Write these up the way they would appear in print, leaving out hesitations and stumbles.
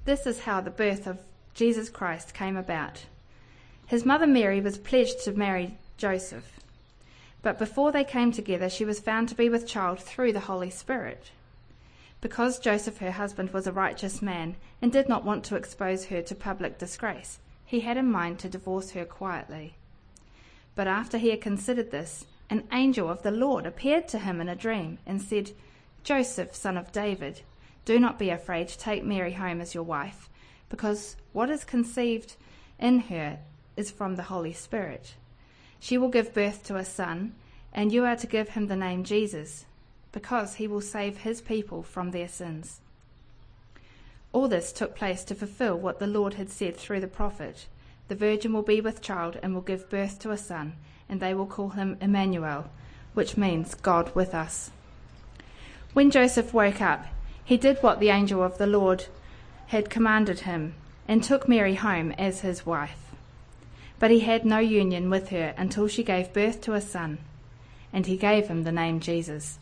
This is how the birth of Jesus Christ came about. His mother Mary was pledged to marry Joseph, but before they came together, she was found to be with child through the Holy Spirit. Because Joseph, her husband, was a righteous man and did not want to expose her to public disgrace, he had in mind to divorce her quietly. But after he had considered this, an angel of the Lord appeared to him in a dream and said, "Joseph, son of David, do not be afraid to take Mary home as your wife, because what is conceived in her is from the Holy Spirit. She will give birth to a son, and you are to give him the name Jesus, because he will save his people from their sins." All this took place to fulfill what the Lord had said through the prophet, "The virgin will be with child and will give birth to a son, and they will call him Emmanuel," which means God with us. When Joseph woke up, he did what the angel of the Lord had commanded him and took Mary home as his wife. But he had no union with her until she gave birth to a son, and he gave him the name Jesus.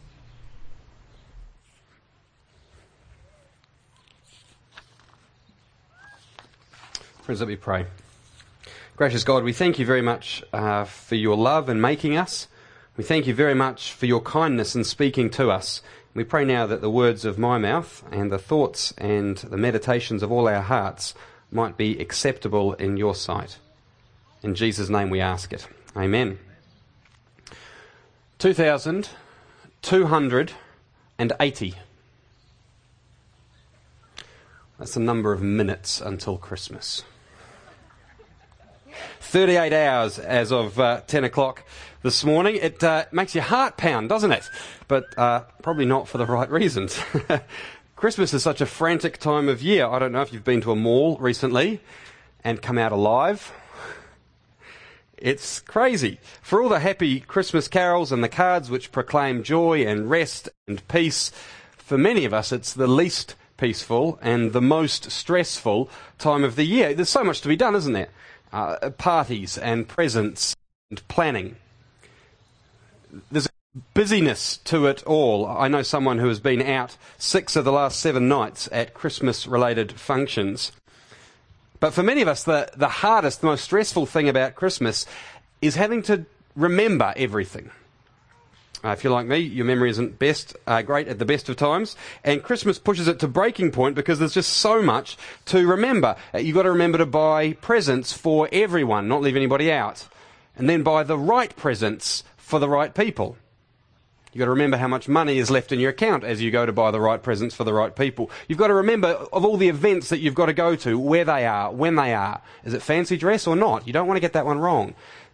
Friends, let me pray. Gracious God, we thank you very much for your love in making us. We thank you very much for your kindness in speaking to us. We pray now that the words of my mouth and the thoughts and the meditations of all our hearts might be acceptable in your sight. In Jesus' name we ask it. Amen. 2,280. That's the number of minutes until Christmas. 38 hours as of 10 o'clock this morning. It makes your heart pound, doesn't it? But probably not for the right reasons. Christmas is such a frantic time of year. I don't know if you've been to a mall recently and come out alive. It's crazy. For all the happy Christmas carols and the cards which proclaim joy and rest and peace, for many of us it's the least peaceful and the most stressful time of the year. There's so much to be done, isn't there? Parties and presents and planning. There's a busyness to it all. I know someone who has been out 6 of the last 7 nights at Christmas-related functions. But for many of us, the hardest, the most stressful thing about Christmas is having to remember everything. If you're like me, your memory isn't great at the best of times, and Christmas pushes it to breaking point because there's just so much to remember. You've got to remember to buy presents for everyone, not leave anybody out, and then buy the right presents for the right people. You've got to remember how much money is left in your account as you go to buy the right presents for the right people. You've got to remember of all the events that you've got to go to, where they are, when they are. Is it fancy dress or not? You don't want to get that one wrong.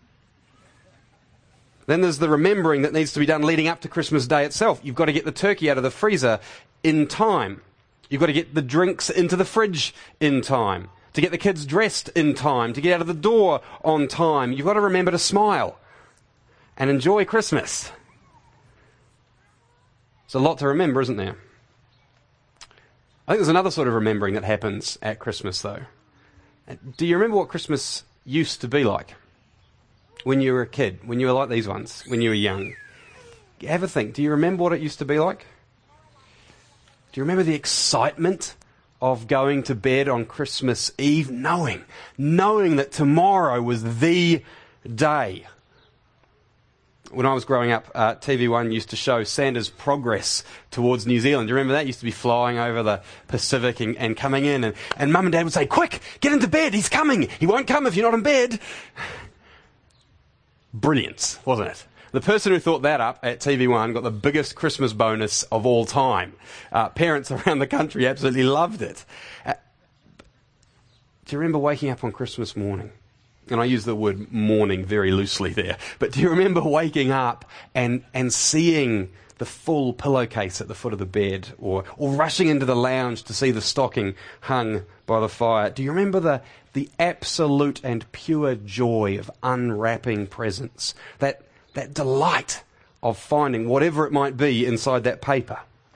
Then there's the remembering that needs to be done leading up to Christmas Day itself. You've got to get the turkey out of the freezer in time. You've got to get the drinks into the fridge in time. To get the kids dressed in time. To get out of the door on time. You've got to remember to smile and enjoy Christmas. There's a lot to remember, isn't there? I think there's another sort of remembering that happens at Christmas, though. Do you remember what Christmas used to be like? When you were a kid, when you were like these ones, when you were young. Have a think. Do you remember what it used to be like? Do you remember the excitement of going to bed on Christmas Eve, knowing that tomorrow was the day? When I was growing up, TV1 used to show Santa's progress towards New Zealand. Do you remember that? He used to be flying over the Pacific and coming in, and Mum and Dad would say, "Quick, get into bed, he's coming. He won't come if you're not in bed." Brilliance, wasn't it? The person who thought that up at TV1 got the biggest Christmas bonus of all time. Parents around the country absolutely loved it. Do you remember waking up on Christmas morning? And I use the word morning very loosely there. But do you remember waking up and seeing the full pillowcase at the foot of the bed, or rushing into the lounge to see the stocking hung by the fire? Do you remember the absolute and pure joy of unwrapping presents? That delight of finding whatever it might be inside that paper.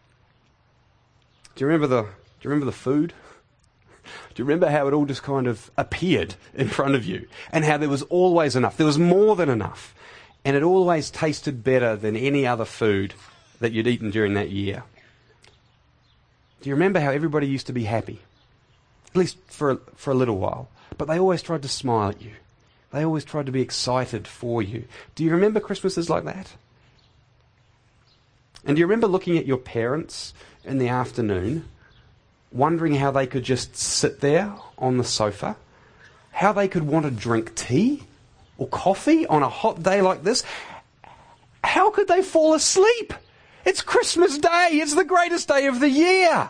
Do you remember the food? Do you remember how it all just kind of appeared in front of you? And how there was always enough. There was more than enough. And it always tasted better than any other food that you'd eaten during that year. Do you remember how everybody used to be happy? at least for a little while. But they always tried to smile at you. They always tried to be excited for you. Do you remember Christmases like that? And do you remember looking at your parents in the afternoon, wondering how they could just sit there on the sofa, how they could want to drink tea or coffee on a hot day like this? How could they fall asleep? It's Christmas Day. It's the greatest day of the year.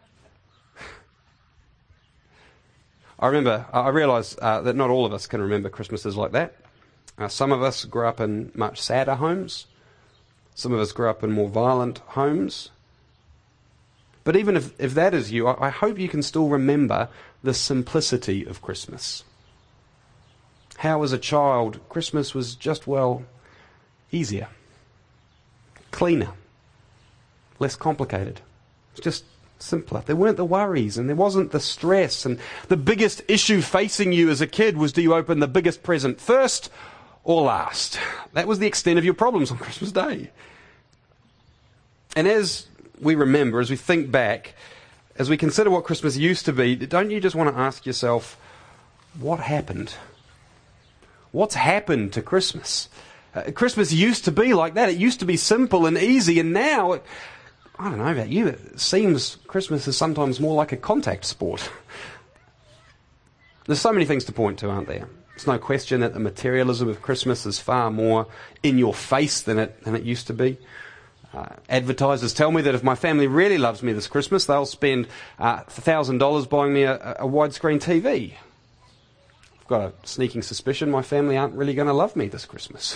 I realise that not all of us can remember Christmases like that. Some of us grew up in much sadder homes. Some of us grew up in more violent homes. But even if that is you, I hope you can still remember the simplicity of Christmas. How as a child, Christmas was just, easier, cleaner, less complicated. It's just simpler. There weren't the worries and there wasn't the stress, and the biggest issue facing you as a kid was, do you open the biggest present first or last? That was the extent of your problems on Christmas Day. And as we remember, as we think back, as we consider what Christmas used to be, don't you just want to ask yourself, what happened? What's happened to Christmas? Christmas used to be like that. It used to be simple and easy, and now, I don't know about you, it seems Christmas is sometimes more like a contact sport. There's so many things to point to, aren't there? There's no question that the materialism of Christmas is far more in your face than it used to be. Advertisers tell me that if my family really loves me this Christmas, they'll spend $1,000 buying me a widescreen TV. I've got a sneaking suspicion my family aren't really going to love me this Christmas.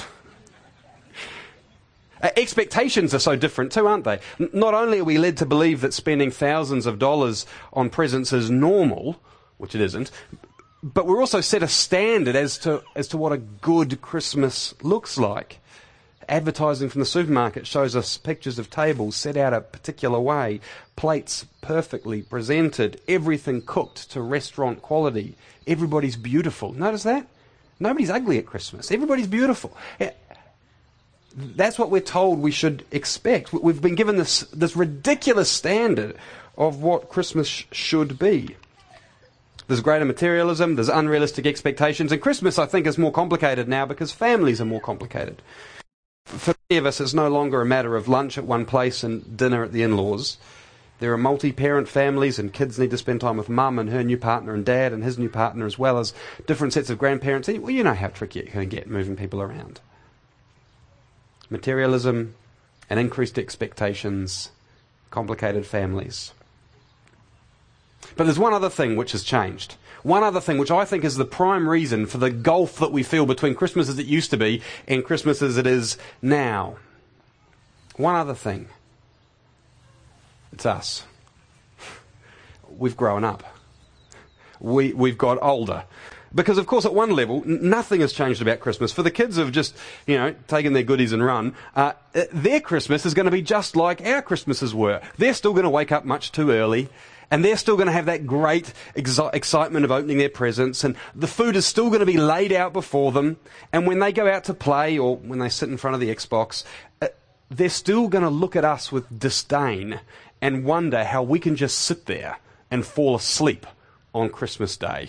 Expectations are so different too, aren't they? Not only are we led to believe that spending thousands of dollars on presents is normal, which it isn't, but we're also set a standard as to what a good Christmas looks like. Advertising from the supermarket shows us pictures of tables set out a particular way, plates perfectly presented, everything cooked to restaurant quality. Everybody's beautiful. Notice that? Nobody's ugly at Christmas. Everybody's beautiful. That's what we're told we should expect. We've been given this ridiculous standard of what Christmas should be. There's greater materialism, there's unrealistic expectations, and Christmas, I think, is more complicated now because families are more complicated. For many of us, it's no longer a matter of lunch at one place and dinner at the in-laws. There are multi-parent families, and kids need to spend time with mum and her new partner and dad and his new partner, as well as different sets of grandparents. Well, you know how tricky it can get moving people around. Materialism and increased expectations, complicated families. But there's one other thing which has changed. One other thing which I think is the prime reason for the gulf that we feel between Christmas as it used to be and Christmas as it is now. One other thing. It's us. We've grown up. We've got older. Because, of course, at one level, nothing has changed about Christmas. For the kids who've just, taken their goodies and run, their Christmas is going to be just like our Christmases were. They're still going to wake up much too early, and they're still going to have that great excitement of opening their presents, and the food is still going to be laid out before them, and when they go out to play or when they sit in front of the Xbox, they're still going to look at us with disdain and wonder how we can just sit there and fall asleep on Christmas Day.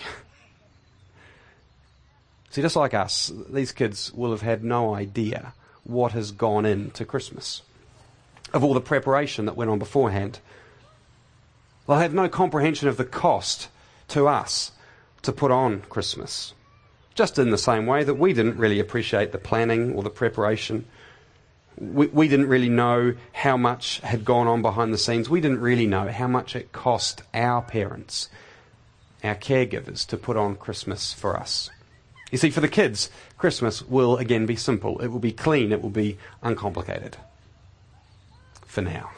See, just like us, these kids will have had no idea what has gone into Christmas, of all the preparation that went on beforehand. They'll have no comprehension of the cost to us to put on Christmas, just in the same way that we didn't really appreciate the planning or the preparation. We didn't really know how much had gone on behind the scenes. We didn't really know how much it cost our parents, our caregivers, to put on Christmas for us. You see, for the kids, Christmas will again be simple. It will be clean. It will be uncomplicated. For now.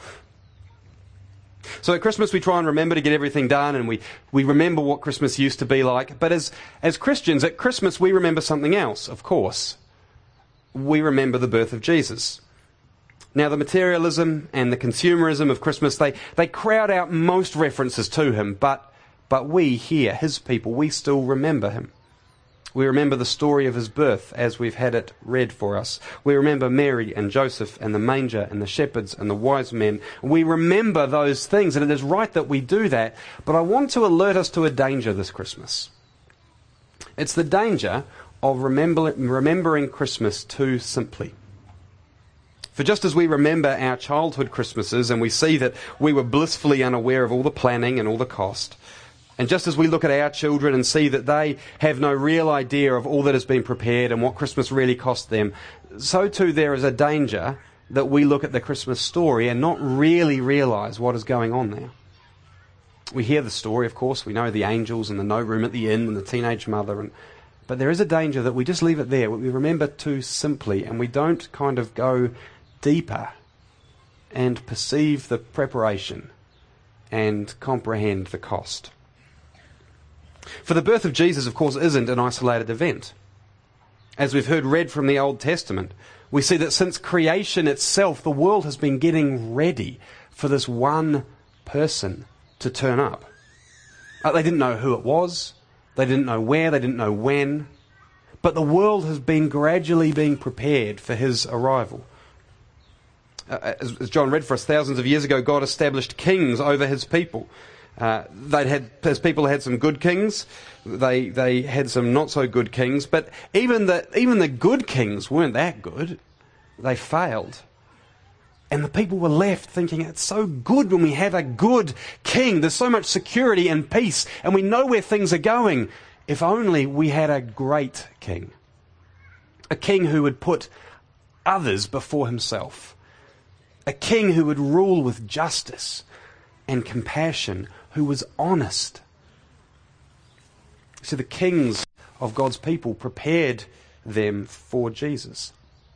So at Christmas we try and remember to get everything done, and we remember what Christmas used to be like. But as Christians, at Christmas we remember something else, of course. We remember the birth of Jesus. Now, the materialism and the consumerism of Christmas, they crowd out most references to him, but we here, his people, we still remember him. We remember the story of his birth as we've had it read for us. We remember Mary and Joseph and the manger and the shepherds and the wise men. We remember those things, and it is right that we do that. But I want to alert us to a danger this Christmas. It's the danger of remembering Christmas too simply. For just as we remember our childhood Christmases and we see that we were blissfully unaware of all the planning and all the cost, and just as we look at our children and see that they have no real idea of all that has been prepared and what Christmas really cost them, so too there is a danger that we look at the Christmas story and not really realise what is going on there. We hear the story, of course, we know the angels and the no room at the inn and the teenage mother, but there is a danger that we just leave it there. We remember too simply and we don't kind of go deeper and perceive the preparation and comprehend the cost. For the birth of Jesus, of course, isn't an isolated event. As we've heard read from the Old Testament, we see that since creation itself, the world has been getting ready for this one person to turn up. They didn't know who it was, they didn't know where, they didn't know when, but the world has been gradually being prepared for his arrival. As John read for us, thousands of years ago, God established kings over his people. His people had some good kings, they had some not so good kings, but even the good kings weren't that good. They failed. And the people were left thinking, it's so good when we have a good king. There's so much security and peace, and we know where things are going. If only we had a great king. A king who would put others before himself. A king who would rule with justice and compassion, who was honest. So the kings of God's people prepared them for Jesus.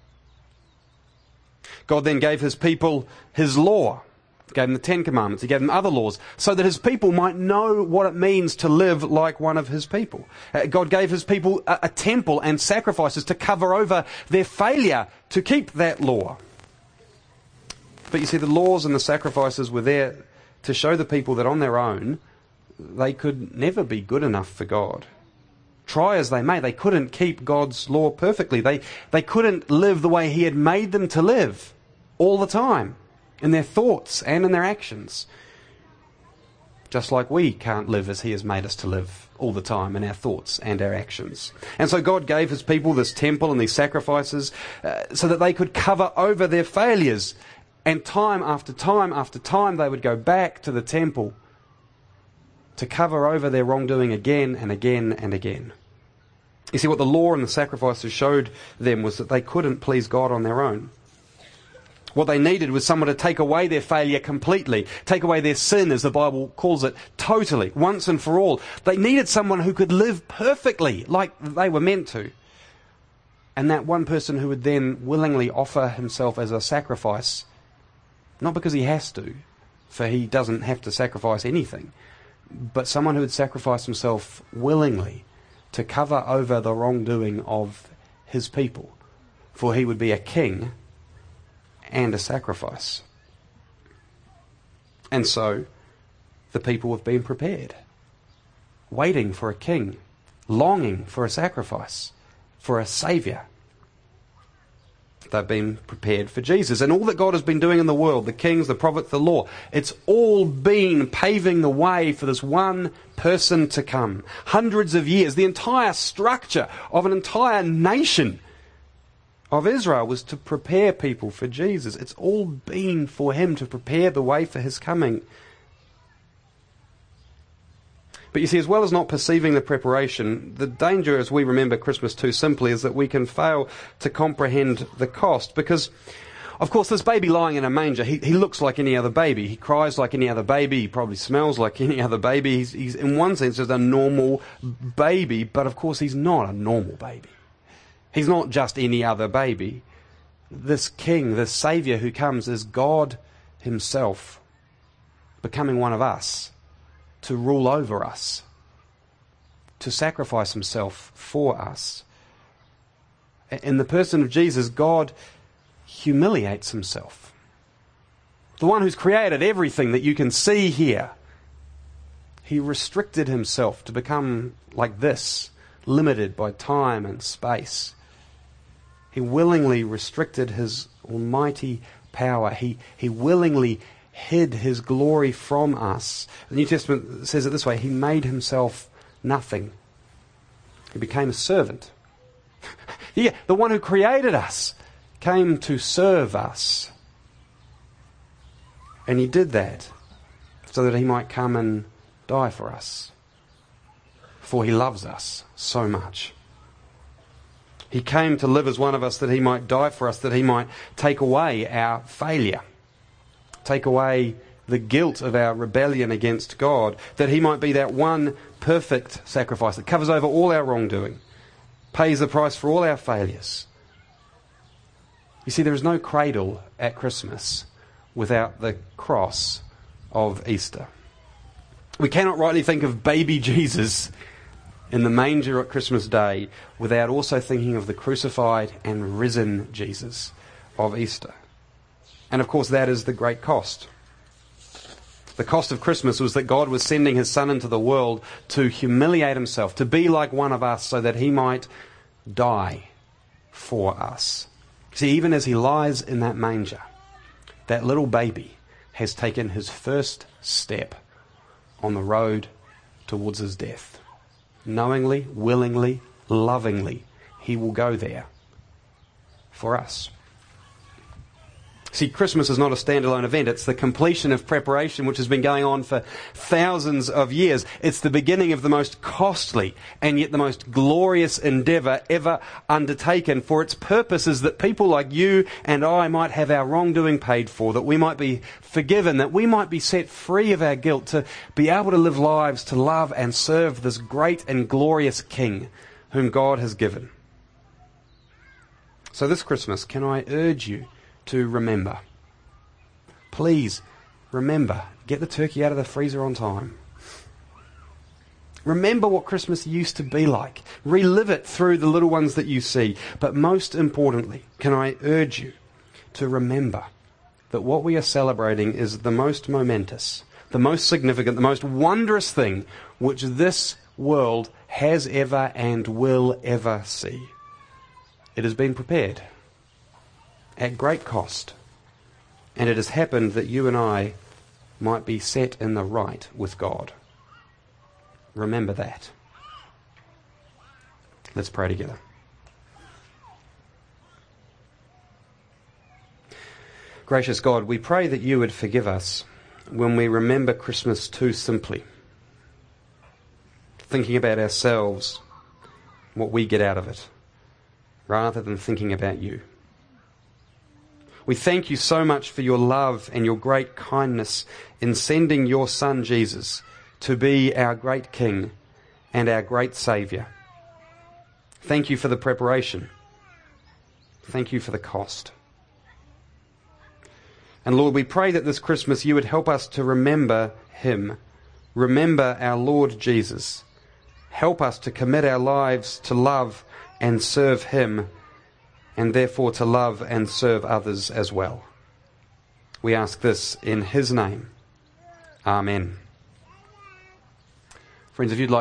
God then gave his people his law. He gave them the Ten Commandments. He gave them other laws so that his people might know what it means to live like one of his people. God gave his people a temple and sacrifices to cover over their failure to keep that law. But you see, the laws and the sacrifices were there to show the people that on their own, they could never be good enough for God. Try as they may, they couldn't keep God's law perfectly. They couldn't live the way he had made them to live all the time, in their thoughts and in their actions. Just like we can't live as he has made us to live all the time in our thoughts and our actions. And so God gave his people this temple and these sacrifices so that they could cover over their failures. And time after time after time, they would go back to the temple to cover over their wrongdoing again and again and again. You see, what the law and the sacrifices showed them was that they couldn't please God on their own. What they needed was someone to take away their failure completely, take away their sin, as the Bible calls it, totally, once and for all. They needed someone who could live perfectly like they were meant to. And that one person who would then willingly offer himself as a sacrifice, not because he has to, for he doesn't have to sacrifice anything, but someone who would sacrifice himself willingly to cover over the wrongdoing of his people, for he would be a king and a sacrifice. And so the people have been prepared, waiting for a king, longing for a sacrifice, for a saviour. They've been prepared for Jesus. And all that God has been doing in the world, the kings, the prophets, the law, it's all been paving the way for this one person to come. Hundreds of years, the entire structure of an entire nation of Israel was to prepare people for Jesus. It's all been for him to prepare the way for his coming. But you see, as well as not perceiving the preparation, the danger as we remember Christmas too simply is that we can fail to comprehend the cost. Because, of course, this baby lying in a manger, he looks like any other baby. He cries like any other baby. He probably smells like any other baby. He's in one sense just a normal baby, but of course he's not a normal baby. He's not just any other baby. This king, this saviour who comes is God himself, becoming one of us, to rule over us, to sacrifice himself for us. In the person of Jesus, God humiliates himself. The one who's created everything that you can see here, he restricted himself to become like this, limited by time and space. He willingly restricted his almighty power. He willingly hid his glory from us. The New Testament says it this way: he made himself nothing. He became a servant. Yeah, the one who created us came to serve us. And he did that so that he might come and die for us. For he loves us so much. He came to live as one of us that he might die for us, that he might take away our failure, take away the guilt of our rebellion against God, that he might be that one perfect sacrifice that covers over all our wrongdoing, pays the price for all our failures. You see, there is no cradle at Christmas without the cross of Easter. We cannot rightly think of baby Jesus in the manger at Christmas Day without also thinking of the crucified and risen Jesus of Easter. And of course, that is the great cost. The cost of Christmas was that God was sending his Son into the world to humiliate himself, to be like one of us so that he might die for us. See, even as he lies in that manger, that little baby has taken his first step on the road towards his death. Knowingly, willingly, lovingly, he will go there for us. See, Christmas is not a standalone event. It's the completion of preparation which has been going on for thousands of years. It's the beginning of the most costly and yet the most glorious endeavour ever undertaken. For its purpose is that people like you and I might have our wrongdoing paid for, that we might be forgiven, that we might be set free of our guilt, to be able to live lives to love and serve this great and glorious King whom God has given. So this Christmas, can I urge you to remember? Please remember. Get the turkey out of the freezer on time. Remember what Christmas used to be like. Relive it through the little ones that you see. But most importantly, can I urge you to remember that what we are celebrating is the most momentous, the most significant, the most wondrous thing which this world has ever and will ever see. It has been prepared at great cost, and it has happened that you and I might be set in the right with God. Remember that. Let's pray together. Gracious God, we pray that you would forgive us when we remember Christmas too simply, thinking about ourselves, what we get out of it, rather than thinking about you. We thank you so much for your love and your great kindness in sending your Son Jesus to be our great King and our great Saviour. Thank you for the preparation. Thank you for the cost. And Lord, we pray that this Christmas you would help us to remember him. Remember our Lord Jesus. Help us to commit our lives to love and serve him, and therefore to love and serve others as well. We ask this in his name. Amen. Friends, if you'd like